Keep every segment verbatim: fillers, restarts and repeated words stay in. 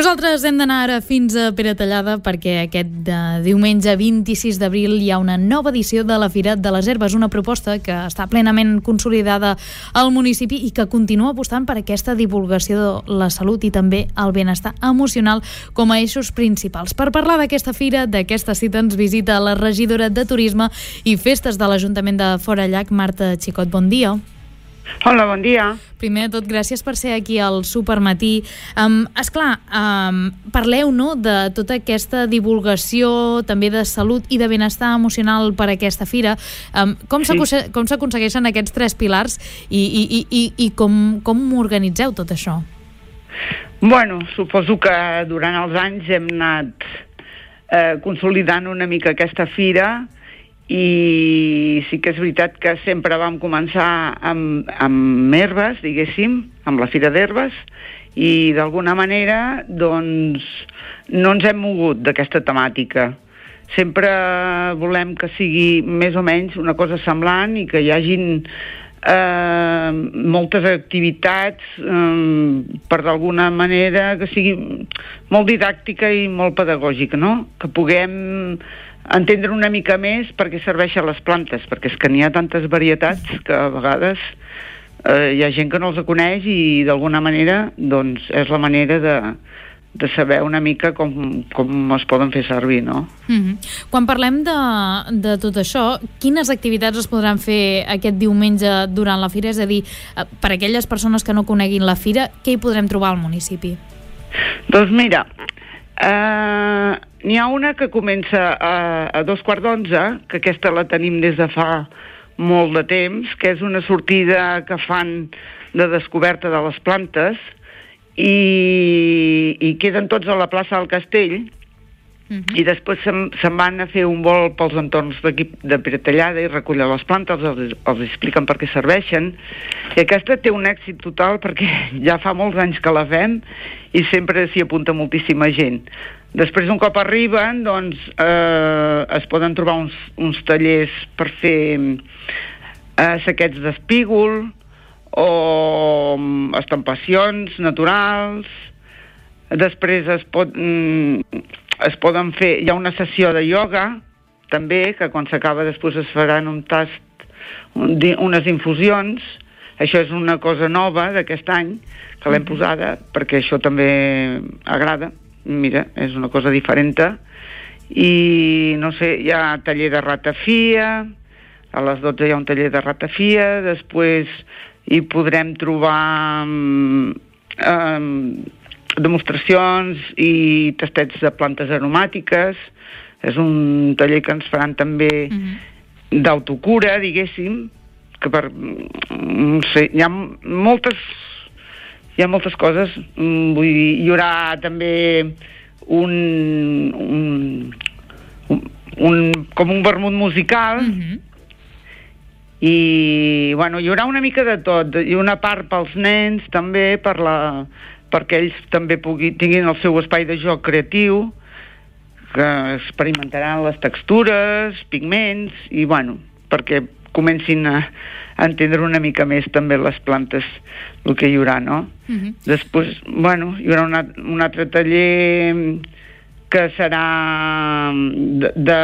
Nosaltres hem d'anar ara fins a Peratallada perquè aquest uh, diumenge vint-i-sis d'abril hi ha una nova edició de la Fira de les Herbes, una proposta que està plenament consolidada al municipi i que continua apostant per aquesta divulgació de la salut i també el benestar emocional com a eixos principals. Per parlar d'aquesta fira, d'aquesta cita, ens visita la regidora de Turisme i Festes de l'Ajuntament de Forallac, Marta Xicot. Bon dia. Hola, bon dia. Primer de tot, gràcies per ser aquí al Supermatí. Um, esclar, um, parleu, no?, de tota aquesta divulgació també de salut i de benestar emocional per a aquesta fira. Um, com Sí. com s'aconsegueixen aquests tres pilars i, i, i, i, i com, com organitzeu tot això? Bueno, suposo que durant els anys hem anat eh, consolidant una mica aquesta fira i sí que és veritat que sempre vam començar amb, amb herbes, diguéssim, amb la Fira d'Herbes, i d'alguna manera doncs no ens hem mogut d'aquesta temàtica. Sempre volem que sigui més o menys una cosa semblant i que hi hagin eh, moltes activitats eh, per d'alguna manera que sigui molt didàctica i molt pedagògica, no? Que puguem entendre una mica més per què serveixen les plantes, perquè és que n'hi ha tantes varietats que a vegades eh, hi ha gent que no els coneix i d'alguna manera doncs és la manera de, de saber una mica com, com es poden fer servir, no? Mm-hmm. Quan parlem de, de tot això, quines activitats es podran fer aquest diumenge durant la fira? És a dir, per a aquelles persones que no coneguin la fira, què hi podrem trobar al municipi? Doncs mira, Uh, n'hi ha una que comença a, a dos quarts d'onze, que aquesta la tenim des de fa molt de temps, que és una sortida que fan de descoberta de les plantes i, i queden tots a la plaça del Castell. Uh-huh. I després se'n, se'n van a fer un vol pels entorns d'aquí de Peratallada i recollir les plantes, els, els expliquen per què serveixen, i aquesta té un èxit total perquè ja fa molts anys que la fem i sempre s'hi apunta moltíssima gent. Després, un cop arriben, doncs eh, es poden trobar uns, uns tallers per fer eh, saquets d'espígol o estampacions naturals. Després es pot... Mm, es poden fer, hi ha una sessió de ioga també, que quan s'acaba després es faran un tast, un, unes infusions. Això és una cosa nova d'aquest any que l'hem posada perquè això també agrada. Mira, és una cosa diferent i no sé, hi ha taller de ratafia, a les dotze hi ha un taller de ratafia, després hi podrem trobar um, demostracions i tastets de plantes aromàtiques. És un taller que ens faran també uh-huh. d'autocura, diguéssim, que per, no sé, hi ha moltes hi ha moltes coses. Vull dir, hi haurà també un, un, un, un com un vermut musical uh-huh. i bueno, hi haurà una mica de tot, i una part pels nens també, per la perquè ells també pugui, tinguin el seu espai de joc creatiu, que experimentaran les textures, pigments, i bueno, perquè comencin a, a entendre una mica més també les plantes, el que hi haurà, no? Uh-huh. Després, bueno, hi haurà una, un altre taller que serà de, de,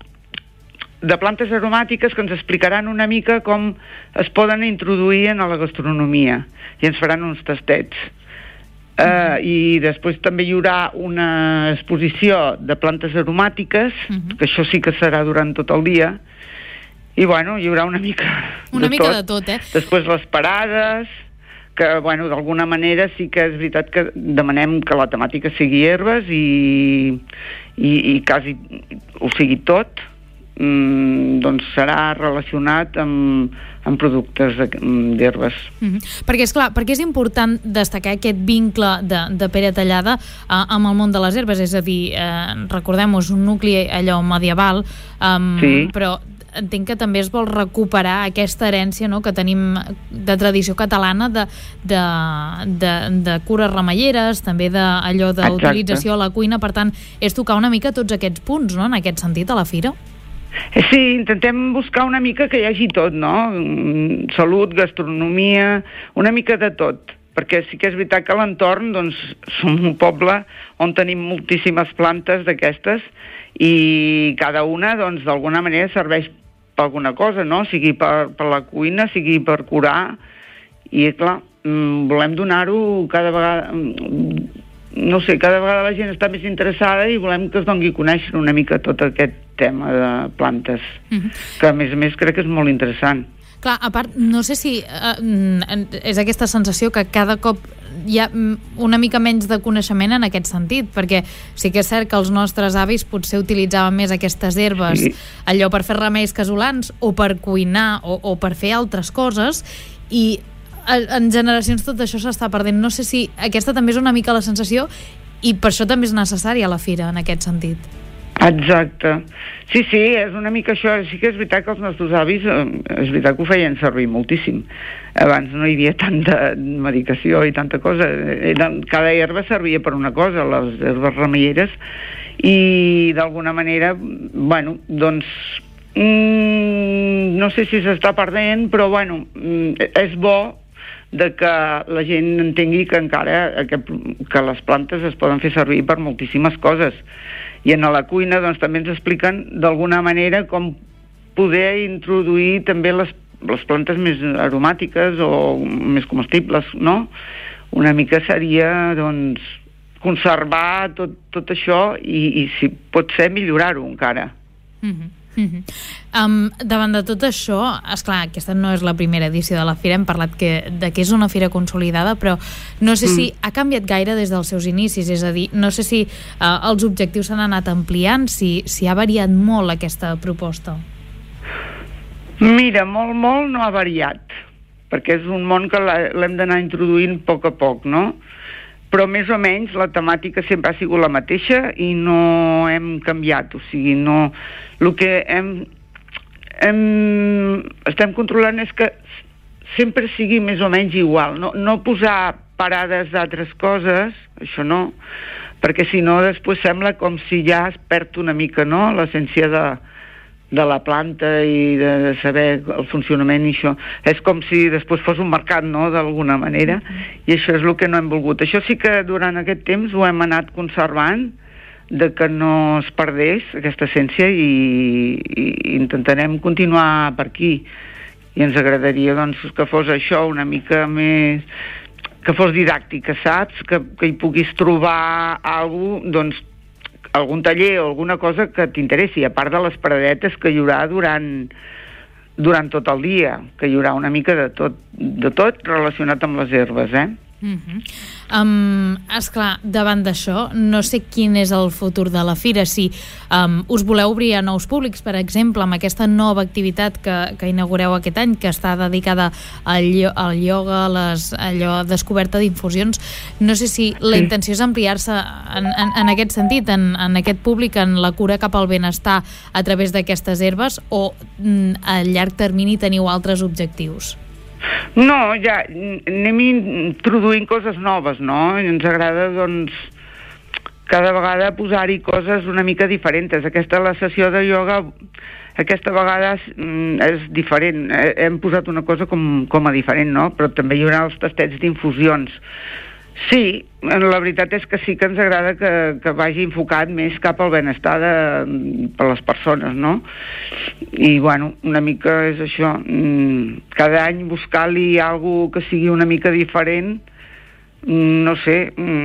de plantes aromàtiques que ens explicaran una mica com es poden introduir en la gastronomia, i ens faran uns tastets. Uh, i després també hi haurà una exposició de plantes aromàtiques, uh-huh. que això sí que serà durant tot el dia, i bueno, hi haurà una mica una de mica tot. de tot, eh? Després les parades, que bueno, d'alguna manera sí que és veritat que demanem que la temàtica sigui herbes i, i, i quasi ho sigui tot, mm, doncs serà relacionat amb en productes d'herbes. Mm-hmm. Perquè, esclar, perquè és important destacar aquest vincle de, de Peratallada eh, amb el món de les herbes, és a dir, eh, recordem-ho, és un nucli allò medieval, um, sí. però entenc que també es vol recuperar aquesta herència, no?, que tenim de tradició catalana de, de, de, de cures remeieres, també d'allò d'utilització a la cuina. Per tant, és tocar una mica tots aquests punts, no?, en aquest sentit, a la fira. Sí, intentem buscar una mica que hi hagi tot, no? Salut, gastronomia, una mica de tot. perquè sí que és veritat que a l'entorn doncs, som un poble on tenim moltíssimes plantes d'aquestes i cada una doncs, d'alguna manera serveix per alguna cosa, no? Sigui per, per la cuina, sigui per curar, i clar, volem donar-ho cada vegada, no sé, cada vegada la gent està més interessada i volem que es doni a conèixer una mica tot aquest tema de plantes, mm-hmm. que a més a més crec que és molt interessant. Clar, a part, no sé si uh, és aquesta sensació que cada cop hi ha una mica menys de coneixement en aquest sentit, perquè sí que és cert que els nostres avis potser utilitzaven més aquestes herbes, sí. allò per fer remeis casolans o per cuinar o, o per fer altres coses, i en generacions tot això s'està perdent. No sé si aquesta també és una mica la sensació i per això també és necessària la fira en aquest sentit. Exacte. Sí, sí, és una mica això. Sí que és veritat que els nostres avis, és veritat que ho feien servir moltíssim. Abans no hi havia tanta medicació i tanta cosa. Cada herba servia per una cosa, les herbes remeieres, i d'alguna manera, bueno, doncs mmm, no sé si s'està perdent, però bueno, és bo de que la gent entengui que encara que, que les plantes es poden fer servir per moltíssimes coses. I en la cuina doncs, també ens expliquen d'alguna manera com poder introduir també les, les plantes més aromàtiques o més comestibles, no? Una mica seria doncs, conservar tot, tot això i, i si pot ser millorar-ho encara. Mm-hmm. Mm-hmm. Um, davant de tot això, esclar, aquesta no és la primera edició de la fira, hem parlat que, de que és una fira consolidada, però no sé mm. si ha canviat gaire des dels seus inicis, és a dir, no sé si uh, els objectius s'han anat ampliant, si, si ha variat molt aquesta proposta. Mira, molt, molt no ha variat, perquè és un món que l'hem d'anar introduint a poc a poc, no? Però més o menys la temàtica sempre ha sigut la mateixa i no hem canviat, o sigui, no... El que hem, hem, estem controlant és que sempre sigui més o menys igual, no, no posar parades d'altres coses, això no, perquè si no després sembla com si ja es perd una mica, no?, l'essència de, de la planta i de saber el funcionament i això. És com si després fos un mercat, no?, d'alguna manera, i això és el que no hem volgut. Això sí que durant aquest temps ho hem anat conservant, de que no es perdés aquesta essència i, i intentarem continuar per aquí. I ens agradaria doncs, que fos això una mica més... que fos didàctica, saps? Que, que hi puguis trobar alguna cosa, doncs, algun taller o alguna cosa que t'interessi, a part de les paradetes que hi haurà durant, durant tot el dia, que hi haurà una mica de tot, de tot relacionat amb les herbes, eh? Mm-hmm. Um, esclar, davant d'això no sé quin és el futur de la fira, si um, us voleu obrir a nous públics, per exemple, amb aquesta nova activitat que, que inaugureu aquest any, que està dedicada al, al ioga, a les, allò, descoberta d'infusions. No sé si la intenció és ampliar-se en, en, en aquest sentit, en, en aquest públic, en la cura cap al benestar a través d'aquestes herbes, o mm, a llarg termini teniu altres objectius? No, ja anem introduint coses noves, no? I ens agrada, doncs, cada vegada posar-hi coses una mica diferents. Aquesta, la sessió de ioga, aquesta vegada mm, és diferent. Hem posat una cosa com, com a diferent, no? Però també hi haurà els tastets d'infusions. Sí, la veritat és que sí que ens agrada que, que vagi enfocat més cap al benestar de, per les persones, no? I, bueno, una mica és això. Cada any buscar-li alguna que sigui una mica diferent, no sé,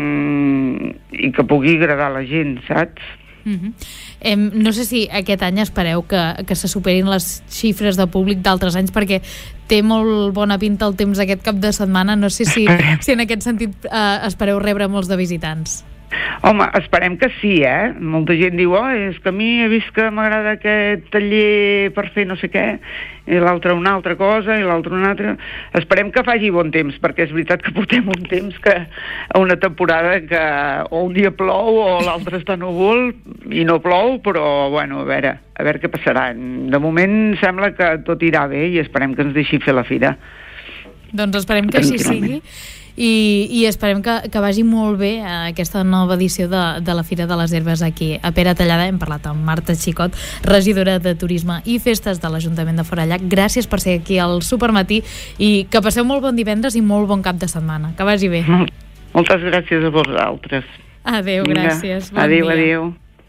i que pugui agradar a la gent, saps? Mm-hmm. eh, no sé si aquest any espereu que, que se superin les xifres de públic d'altres anys, perquè té molt bona pinta el temps aquest cap de setmana. No sé si, si en aquest sentit eh, espereu rebre molts de visitants. Home, esperem que sí, eh? Molta gent diu, oh, és que a mi he vist que m'agrada aquest taller per fer no sé què, i l'altre una altra cosa, i l'altre una altra... Esperem que faci bon temps, perquè és veritat que portem un temps que a una temporada que o un dia plou o l'altre està núvol i no plou, però, bueno, a veure, a veure què passarà. De moment sembla que tot irà bé i esperem que ens deixi fer la fira. Doncs esperem que així sigui. i, i esperem que, que vagi molt bé aquesta nova edició de, de la Fira de les Herbes aquí a Peratallada. Hem parlat amb Marta Xicot, regidora de Turisme i Festes de l'Ajuntament de Forallac. Gràcies per ser aquí al Supermatí i que passeu molt bon divendres i molt bon cap de setmana. Que vagi bé. Moltes gràcies a vosaltres. Adéu, gràcies. Bon adéu, dia. Adéu.